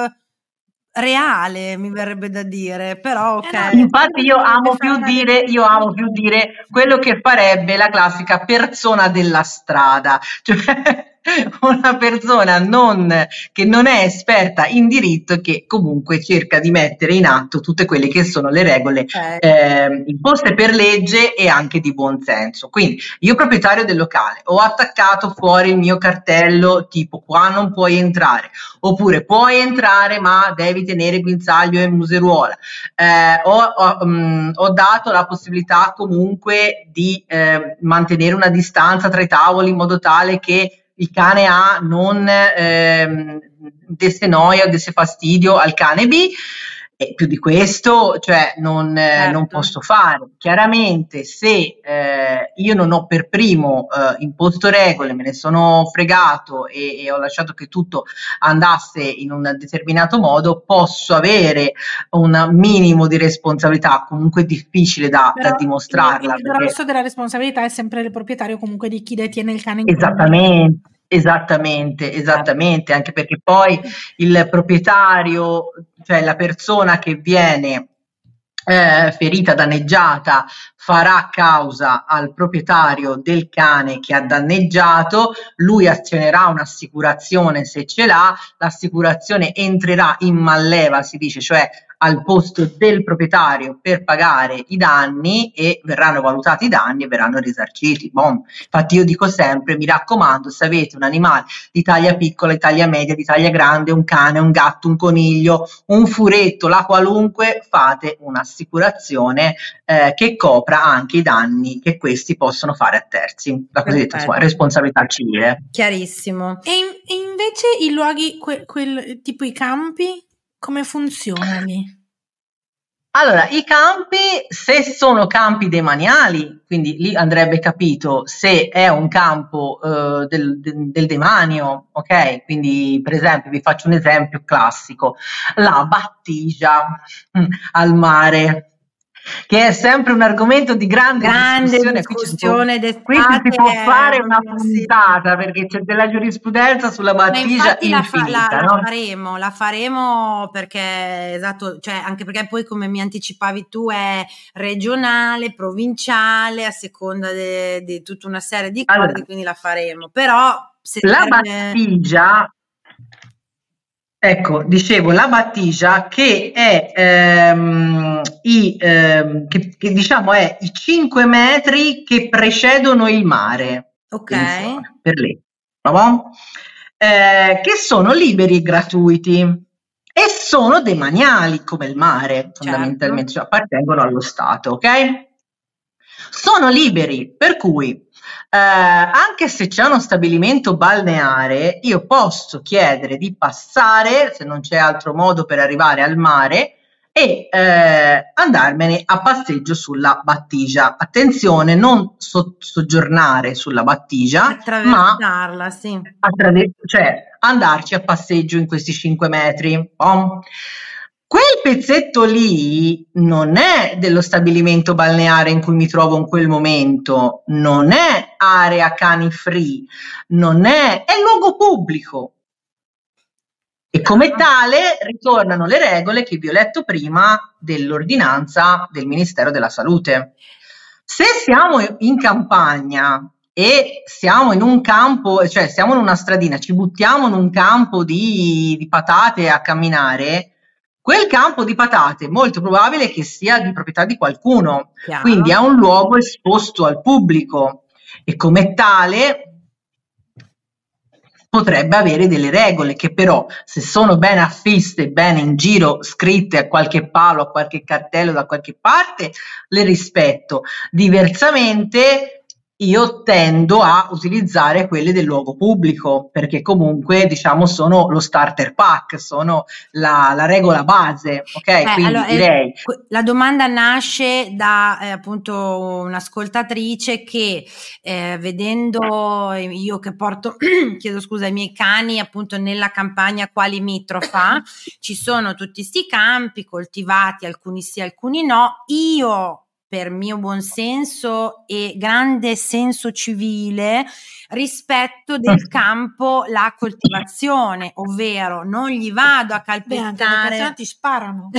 reale, mi verrebbe da dire, però ok. Infatti io amo più dire quello che farebbe la classica persona della strada, cioè una persona che non è esperta in diritto e che comunque cerca di mettere in atto tutte quelle che sono le regole imposte per legge e anche di buon senso. Quindi io, proprietario del locale, ho attaccato fuori il mio cartello tipo qua non puoi entrare, oppure puoi entrare ma devi tenere guinzaglio e museruola, ho dato la possibilità comunque di mantenere una distanza tra i tavoli in modo tale che il cane A non desse noia o desse fastidio al cane B, e più di questo, cioè non posso fare. Chiaramente se io non ho per primo imposto regole, me ne sono fregato e ho lasciato che tutto andasse in un determinato modo, posso avere un minimo di responsabilità, comunque difficile da dimostrarla. Il grosso della responsabilità è sempre il proprietario, comunque di chi detiene il cane. Esattamente, anche perché poi il proprietario, cioè la persona che viene ferita, danneggiata, farà causa al proprietario del cane che ha danneggiato, lui azionerà un'assicurazione se ce l'ha, l'assicurazione entrerà in malleva, si dice, cioè al posto del proprietario per pagare i danni, e verranno valutati i danni e verranno risarciti. Boom. Infatti io dico sempre, mi raccomando, se avete un animale di taglia piccola, di taglia media, di taglia grande, un cane, un gatto, un coniglio, un furetto, la qualunque, fate un'assicurazione che copra anche i danni che questi possono fare a terzi, la cosiddetta responsabilità civile. Chiarissimo. E invece i luoghi, tipo i campi, come funzionano? Allora, i campi, se sono campi demaniali, quindi lì andrebbe capito se è un campo del demanio, ok? Quindi, per esempio, vi faccio un esempio classico, la battigia al mare, che è sempre un argomento di grande discussione qui si può fare una puntata, perché c'è della giurisprudenza sulla battigia infinita. La faremo perché, esatto, cioè anche perché poi, come mi anticipavi tu, è regionale, provinciale, a seconda di tutta una serie di cose, quindi la faremo. Però se battigia, ecco, dicevo, la battigia che è che diciamo è i 5 metri che precedono il mare, ok, per lì, che sono liberi e gratuiti e sono demaniali come il mare, fondamentalmente, cioè appartengono allo Stato, ok? Sono liberi, per cui anche se c'è uno stabilimento balneare, io posso chiedere di passare, se non c'è altro modo per arrivare al mare, e andarmene a passeggio sulla battigia. Attenzione, non soggiornare sulla battigia, attraversarla, sì. Cioè andarci a passeggio in questi 5 metri. Quel pezzetto lì non è dello stabilimento balneare in cui mi trovo in quel momento, non è area cani free, è luogo pubblico. E come tale ritornano le regole che vi ho letto prima dell'ordinanza del Ministero della Salute. Se siamo in campagna e siamo in un campo, cioè siamo in una stradina, ci buttiamo in un campo di patate a camminare, quel campo di patate è molto probabile che sia di proprietà di qualcuno, quindi è un luogo esposto al pubblico e come tale potrebbe avere delle regole che però, se sono ben affiste, bene in giro, scritte a qualche palo, a qualche cartello da qualche parte, le rispetto. Diversamente io tendo a utilizzare quelle del luogo pubblico, perché comunque diciamo sono lo starter pack, sono la regola base, ok? Quindi allora, direi la domanda nasce da appunto un'ascoltatrice che vedendo io che porto chiedo scusa, i miei cani appunto nella campagna qua limitrofa, ci sono tutti sti campi coltivati, alcuni sì, alcuni no. Io, per mio buon senso e grande senso civile, rispetto del campo la coltivazione, ovvero non gli vado a calpestare. Anche ti sparano.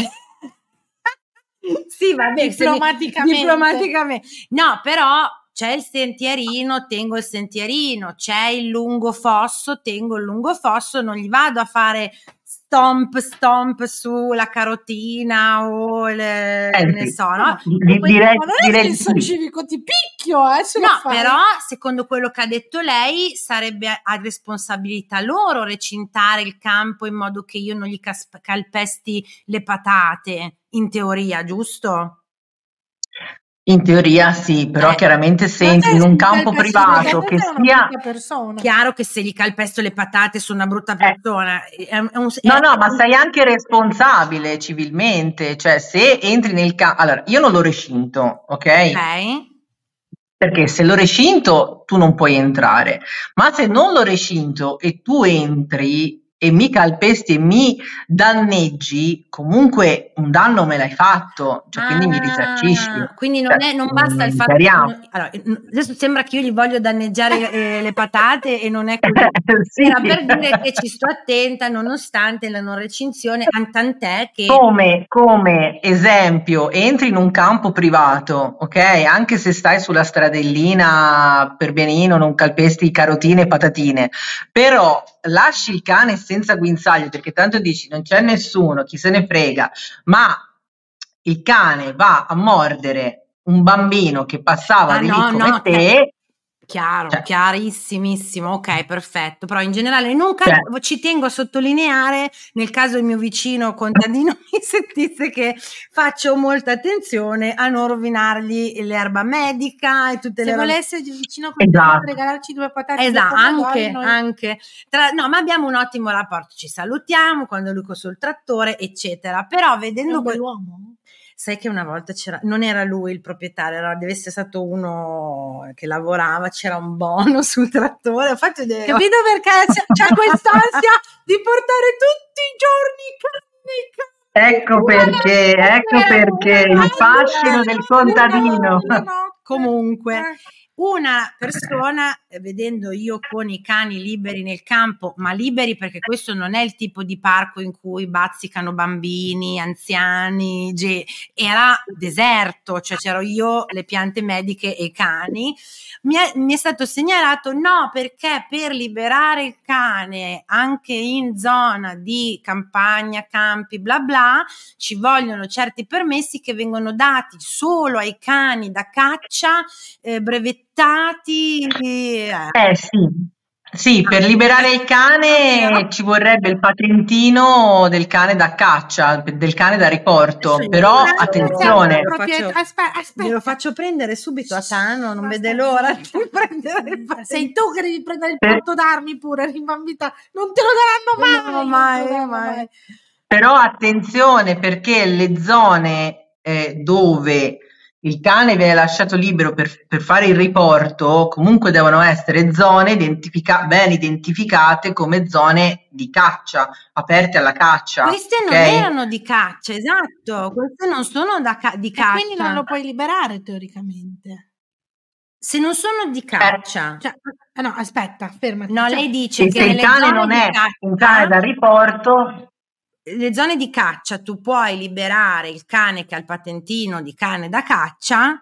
Sì, vabbè, diplomaticamente. No, però c'è il sentierino, tengo il sentierino, c'è il lungo fosso, tengo il lungo fosso, non gli vado a fare stomp sulla carotina o ne so, no? Direi il senso civico ti picchio, se no, però secondo quello che ha detto lei sarebbe a responsabilità loro recintare il campo in modo che io non gli calpesti le patate, in teoria, giusto? In teoria sì, però chiaramente se entri in un campo privato che sia chiaro che se gli calpesto le patate sono una brutta persona. No, ma sei anche responsabile civilmente, cioè se entri nel campo, allora io non lo recinto, ok? Perché se lo recinto tu non puoi entrare, ma se non lo recinto e tu entri e mi calpesti e mi danneggi, comunque un danno me l'hai fatto, cioè quindi mi risarcisci. Quindi non basta il fatto che allora, adesso sembra che io gli voglio danneggiare le patate e non è così. Sì. Era per dire che ci sto attenta nonostante la non recinzione, tant'è che come esempio entri in un campo privato, ok? Anche se stai sulla stradellina per benino, non calpesti carotine e patatine, però lasci il cane senza guinzaglio perché tanto dici non c'è nessuno, chi se ne frega, ma il cane va a mordere un bambino che passava di lì come te. Chiaro, chiarissimissimo, ok, perfetto, però in generale ci tengo a sottolineare, nel caso il mio vicino contadino mi sentisse, che faccio molta attenzione a non rovinargli l'erba medica e tutte le robe. Se volesse il vicino contadino regalarci 2 patate, anche. No, ma abbiamo un ottimo rapporto, ci salutiamo quando lui sul trattore, eccetera, però vedendo quell'uomo. Sai che una volta non era lui il proprietario, deve essere stato uno che lavorava, c'era un bono sul trattore, ho fatto vedere. Capito perché c'è quest'ansia di portare tutti i giorni i cani. Ecco perché il fascino del contadino. Comunque, una persona, vedendo io con i cani liberi nel campo, ma liberi perché questo non è il tipo di parco in cui bazzicano bambini, anziani, era deserto, cioè c'ero io, le piante mediche e i cani. Mi è stato segnalato no, perché per liberare il cane anche in zona di campagna, campi, bla bla, ci vogliono certi permessi che vengono dati solo ai cani da caccia, brevettati. Sì, per liberare il cane ci vorrebbe il patentino del cane da caccia, del cane da riporto, però attenzione. Glielo faccio prendere subito a Tano, non vede l'ora di prendere. Sei tu che devi prendere il porto d'armi pure, rimbambita, non te lo daranno mai. Però attenzione, perché le zone dove il cane viene lasciato libero per fare il riporto, comunque devono essere zone ben identificate come zone di caccia, aperte alla caccia. Queste non erano di caccia, esatto, queste non sono di caccia. E quindi non lo puoi liberare teoricamente. Se non sono di caccia. No, aspetta, fermati. No, lei dice che se il cane non è un cane da riporto. Le zone di caccia tu puoi liberare il cane che ha il patentino di cane da caccia,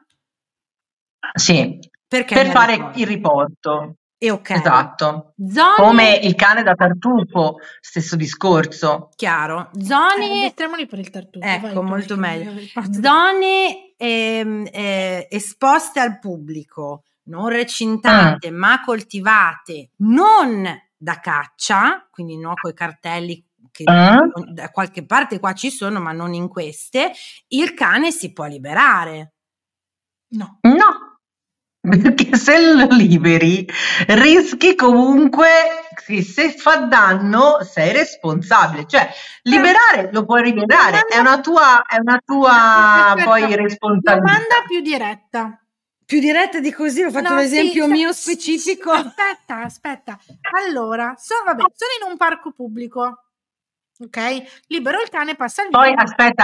per fare il riporto. Esatto. Come il cane da tartufo, stesso discorso. Chiaro. Zone mettiamoli per il tartufo. Ecco, molto meglio. Zone esposte al pubblico, non recintate, ma coltivate, non da caccia, quindi no coi cartelli che da qualche parte qua ci sono, ma non in queste, il cane si può liberare. No, perché se lo liberi rischi comunque che se fa danno sei responsabile, cioè liberare lo puoi liberare, è una tua poi responsabilità. Domanda più diretta di così, ho fatto un esempio mio specifico. Aspetta, allora sono in un parco pubblico. Ok, libero il cane, passa il poi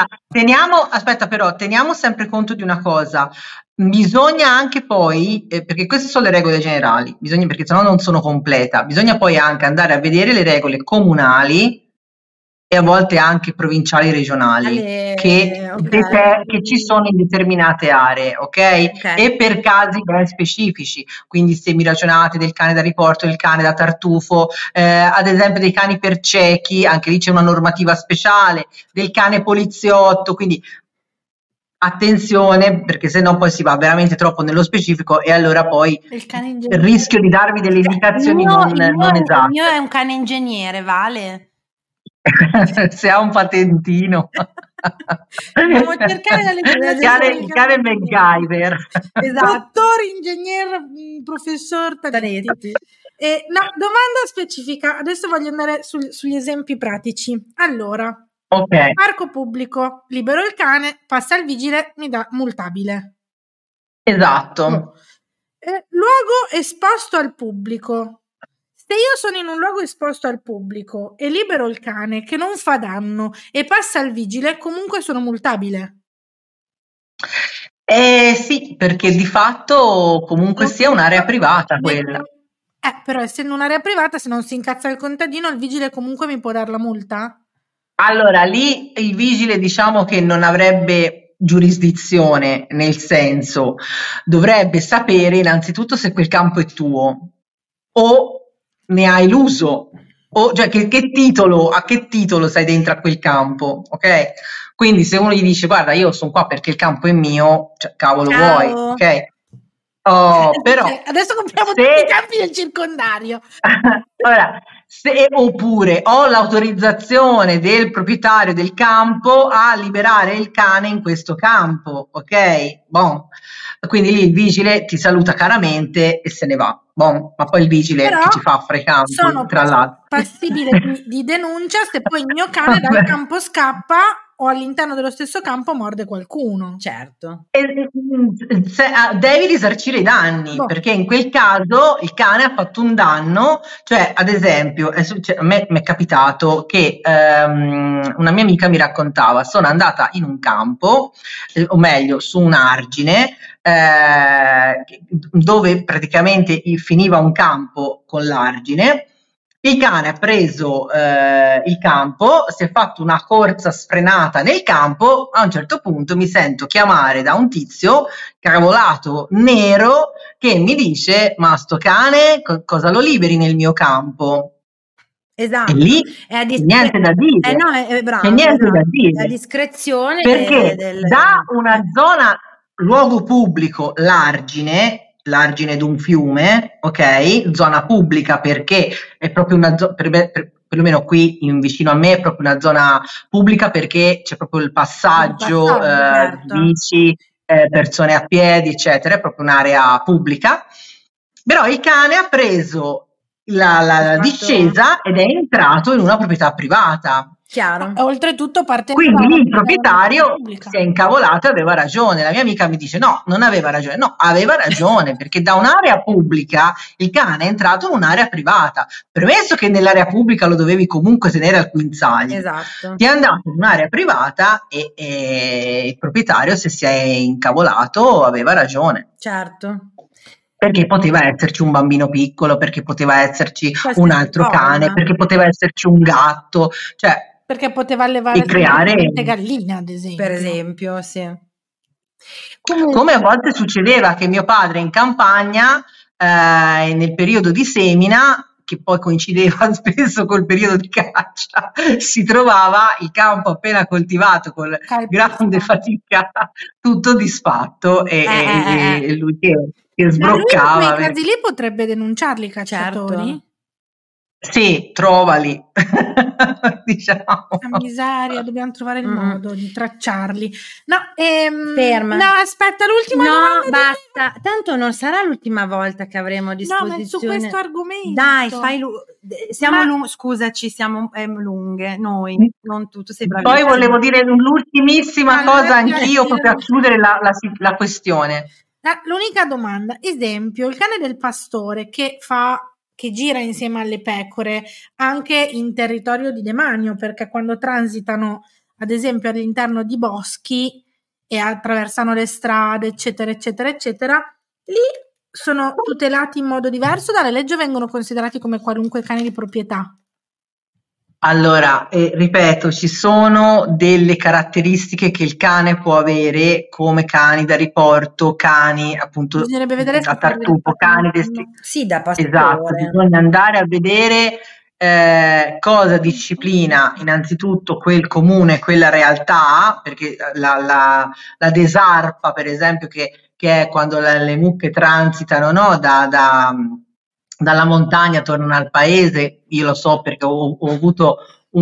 teniamo sempre conto di una cosa, bisogna anche poi, perché queste sono le regole generali, perché sennò non sono completa, bisogna poi anche andare a vedere le regole comunali e a volte anche provinciali e regionali che ci sono in determinate aree, ok? E per casi ben specifici, quindi semi-ragionati del cane da riporto, del cane da tartufo, ad esempio dei cani per ciechi, anche lì c'è una normativa speciale, del cane poliziotto, quindi attenzione, perché se no poi si va veramente troppo nello specifico e allora poi il rischio di darvi delle indicazioni non esatte. Il mio è un cane ingegnere, vale? Se ha un patentino. Dobbiamo cercare il cane MacGyver. Esatto. Dottore, ingegner, professor Tanetti. Domanda specifica, adesso voglio andare sugli esempi pratici. Allora, parco pubblico, libero il cane, passa il vigile, mi dà multabile. Esatto. Luogo esposto al pubblico. Se io sono in un luogo esposto al pubblico e libero il cane che non fa danno e passa il vigile, comunque sono multabile. Sì, perché di fatto comunque sia un'area privata quella. Però essendo un'area privata, se non si incazza il contadino, il vigile comunque mi può dar la multa? Allora, lì il vigile diciamo che non avrebbe giurisdizione, nel senso dovrebbe sapere innanzitutto se quel campo è tuo o ne hai l'uso, o cioè a che titolo sei dentro a quel campo, ok? Quindi se uno gli dice guarda io sono qua perché il campo è mio, cioè cavolo vuoi, ok? Però adesso compriamo tutti i campi del circondario. Allora, oppure ho l'autorizzazione del proprietario del campo a liberare il cane in questo campo, ok? Bon. Quindi lì il vigile ti saluta caramente e se ne va. Bon. Ma poi il vigile Però che ci fa fra i campi, sono tra l'altro. passibile di denuncia se poi il mio cane dal campo scappa o all'interno dello stesso campo morde qualcuno. Certo. Devi risarcire i danni, perché in quel caso il cane ha fatto un danno, cioè ad esempio a me mi è capitato che una mia amica mi raccontava, sono andata in un campo, o meglio su un argine, dove praticamente finiva un campo con l'argine. Il cane ha preso il campo, si è fatto una corsa sfrenata nel campo, a un certo punto mi sento chiamare da un tizio cavolato nero che mi dice ma sto cane cosa lo liberi nel mio campo? Esatto. E lì c'è niente da dire. No, è bravo, c'è niente da dire. La discrezione perché da una zona luogo pubblico l'argine di un fiume, ok? Zona pubblica perché è proprio una zona, perlomeno qui vicino a me è proprio una zona pubblica perché c'è proprio il passaggio certo. bici, persone a piedi, eccetera, è proprio un'area pubblica. Però il cane ha preso la discesa ed è entrato in una proprietà privata. Chiaro. Oltretutto quindi lì il proprietario si è incavolato e aveva ragione. La mia amica mi dice no, non aveva ragione. No, aveva ragione perché da un'area pubblica il cane è entrato in un'area privata. Premesso che nell'area pubblica lo dovevi comunque tenere al guinzaglio. Esatto. Ti è andato in un'area privata e il proprietario, se si è incavolato, aveva ragione. Certo. Perché poteva esserci un bambino piccolo, perché poteva esserci un altro cane, perché poteva esserci un gatto, cioè perché poteva allevare galline, ad esempio. Per esempio, sì. Come a volte succedeva che mio padre in campagna, nel periodo di semina, che poi coincideva spesso col periodo di caccia, si trovava il campo appena coltivato con grande fatica, tutto disfatto e lui che sbroccava. Ma lui in quei casi lì potrebbe denunciarli i cacciatori? Certo. Sì, trovali, diciamo. La miseria, dobbiamo trovare il modo di tracciarli. No, ferma. No, aspetta, l'ultima domanda. No, basta. Tanto non sarà l'ultima volta che avremo a disposizione. No, ma su questo argomento. Dai, scusaci, siamo lunghe, noi, non tu sei bravissima. Poi volevo dire l'ultimissima cosa anch'io, proprio a chiudere la questione. L'unica domanda, esempio, il cane del pastore che gira insieme alle pecore anche in territorio di demanio, perché quando transitano ad esempio all'interno di boschi e attraversano le strade eccetera eccetera eccetera, lì sono tutelati in modo diverso dalle leggi o vengono considerati come qualunque cane di proprietà? Allora, ripeto, ci sono delle caratteristiche che il cane può avere come cani da riporto, cani appunto da tartufo, cani sì, da pastore. Esatto, bisogna andare a vedere cosa disciplina innanzitutto quel comune, quella realtà, perché la desarpa, per esempio, che è quando le mucche transitano, no? Dalla montagna tornano al paese, io lo so perché ho avuto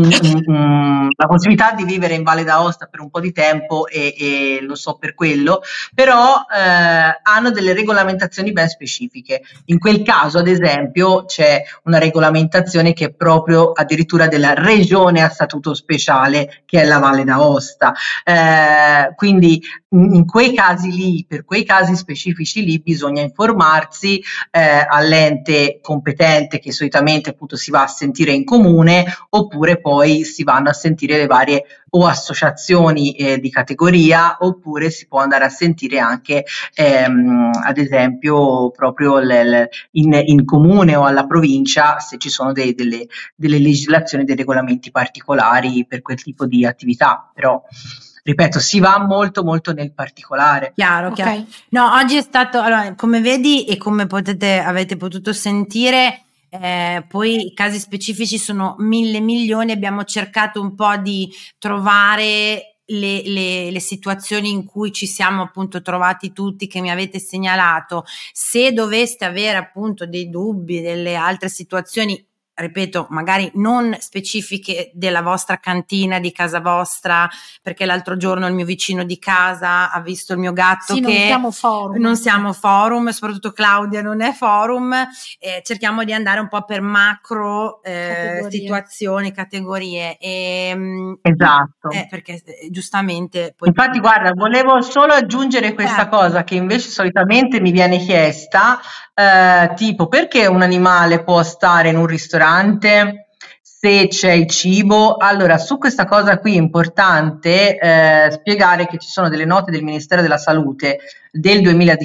la possibilità di vivere in Valle d'Aosta per un po' di tempo e lo so per quello, però hanno delle regolamentazioni ben specifiche. In quel caso, ad esempio, c'è una regolamentazione che è proprio addirittura della regione a statuto speciale, che è la Valle d'Aosta. Quindi in quei casi lì, per quei casi specifici lì, bisogna informarsi all'ente competente che solitamente appunto si va a sentire in comune, oppure poi si vanno a sentire le varie o associazioni di categoria, oppure si può andare a sentire anche ad esempio proprio in comune o alla provincia se ci sono delle legislazioni, dei regolamenti particolari per quel tipo di attività, però ripeto, si va molto molto nel particolare. Chiaro. No, oggi è stato, allora, come vedi e come avete potuto sentire, Poi i casi specifici sono 1.000 milioni, abbiamo cercato un po' di trovare le situazioni in cui ci siamo appunto trovati tutti, che mi avete segnalato. Se doveste avere appunto dei dubbi, delle altre situazioni, ripeto, magari non specifiche della vostra cantina di casa vostra, perché l'altro giorno il mio vicino di casa ha visto il mio gatto, sì, che non siamo forum, soprattutto Claudia non è forum, cerchiamo di andare un po' per macro situazioni, categorie, esatto, perché giustamente poi... Infatti guarda, volevo solo aggiungere questa cosa che invece solitamente mi viene chiesta, tipo perché un animale può stare in un ristorante se c'è il cibo? Allora, su questa cosa qui è importante spiegare che ci sono delle note del Ministero della Salute del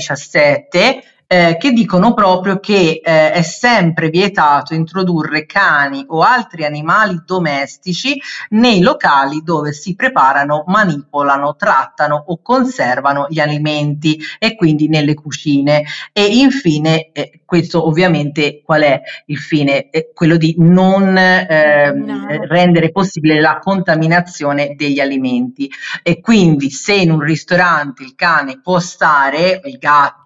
2017 che dicono proprio che è sempre vietato introdurre cani o altri animali domestici nei locali dove si preparano, manipolano, trattano o conservano gli alimenti, e quindi nelle cucine. E infine, questo ovviamente qual è il fine? Quello di non rendere possibile la contaminazione degli alimenti. E quindi se in un ristorante il cane può stare, il gatto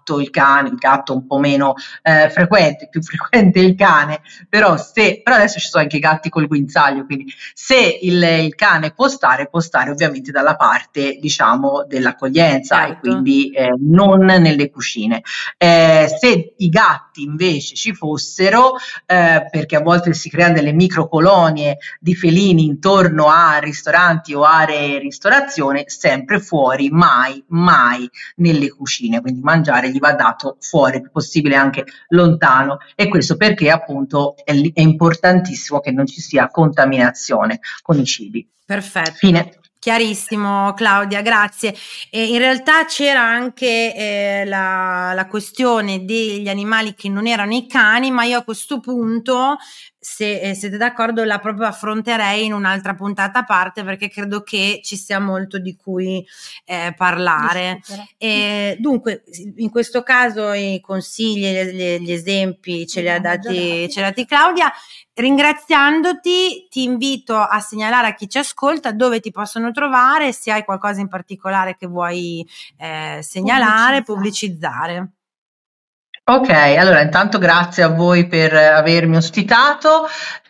un po' meno frequente, più frequente il cane, però adesso ci sono anche i gatti col guinzaglio, quindi se il cane può stare ovviamente dalla parte, diciamo, dell'accoglienza, certo. E quindi non nelle cucine. Se i gatti invece ci fossero, perché a volte si creano delle microcolonie di felini intorno a ristoranti o aree ristorazione, sempre fuori, mai nelle cucine, quindi mangiare gli va dato fuori, il più possibile anche lontano, e questo perché appunto è importantissimo che non ci sia contaminazione con i cibi. Perfetto. Fine. Chiarissimo Claudia, grazie. In realtà c'era anche la questione degli animali che non erano i cani, ma io a questo punto, se siete d'accordo, la proprio affronterei in un'altra puntata a parte, perché credo che ci sia molto di cui parlare. Dunque, in questo caso i consigli, gli esempi ce li ha dati Claudia. Ringraziandoti, ti invito a segnalare a chi ci ascolta dove ti possono trovare, se hai qualcosa in particolare che vuoi segnalare, pubblicizzare. Ok, allora intanto grazie a voi per avermi ospitato.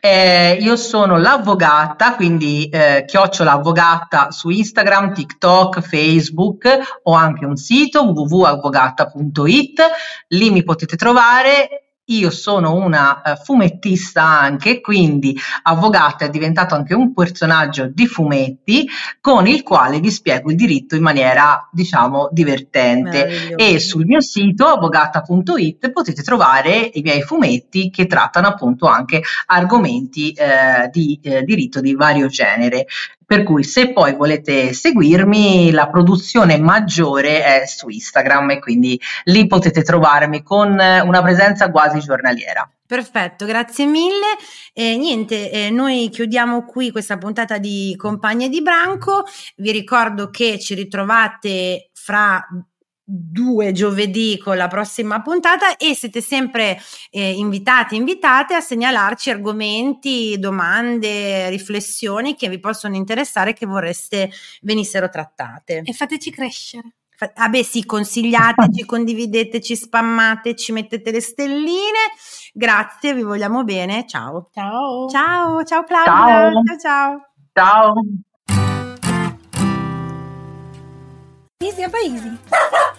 Io sono l'Avvogata, quindi @Avvogata su Instagram, TikTok, Facebook, ho anche un sito www.avvogata.it, lì mi potete trovare. Io sono una fumettista anche, quindi Avvogata è diventato anche un personaggio di fumetti con il quale vi spiego il diritto in maniera, diciamo, divertente. E sul mio sito avvogata.it potete trovare i miei fumetti che trattano appunto anche argomenti di diritto di vario genere. Per cui se poi volete seguirmi, la produzione maggiore è su Instagram e quindi lì potete trovarmi con una presenza quasi giornaliera. Perfetto, grazie mille. Noi chiudiamo qui questa puntata di Compagnie di Branco. Vi ricordo che ci ritrovate fra 2 giovedì con la prossima puntata, e siete sempre invitate a segnalarci argomenti, domande, riflessioni che vi possono interessare, che vorreste venissero trattate. E fateci crescere. Sì, consigliateci, condivideteci, spammateci, mettete le stelline. Grazie, vi vogliamo bene. Ciao. Ciao Claudia. Ciao. Easy.